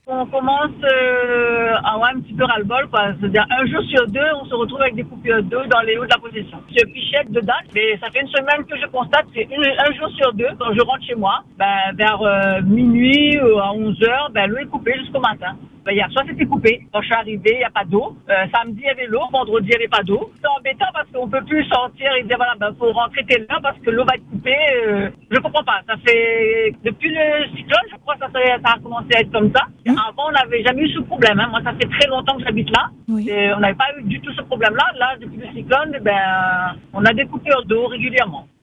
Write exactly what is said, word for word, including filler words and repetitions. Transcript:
On commence euh, à avoir un petit peu ras-le-bol, quoi. C'est-à-dire un jour sur deux, on se retrouve avec des coupures d'eau dans les hauts de la possession. Je pichette de date, mais ça fait une semaine que je constate, c'est une, un jour sur deux, quand je rentre chez moi, ben, vers euh, minuit ou à onze heures, ben, l'eau est coupée jusqu'au matin. Ben, hier soir, c'était coupé. Quand je suis arrivé, il n'y a pas d'eau. Euh, samedi, il y avait l'eau. Vendredi, il n'y avait pas d'eau. C'est embêtant parce qu'on peut plus sortir et dire, voilà, ben, faut rentrer telle heure parce que l'eau va être coupée. Euh, je comprends pas. Ça fait, depuis le cyclone, je crois que ça, ça a commencé à être comme ça. Mmh. Avant, on n'avait jamais eu ce problème, hein. Moi, ça fait très longtemps que j'habite là. Oui. Et on n'avait pas eu du tout ce problème-là. Là, depuis le cyclone, ben, on a des coupures d'eau régulièrement.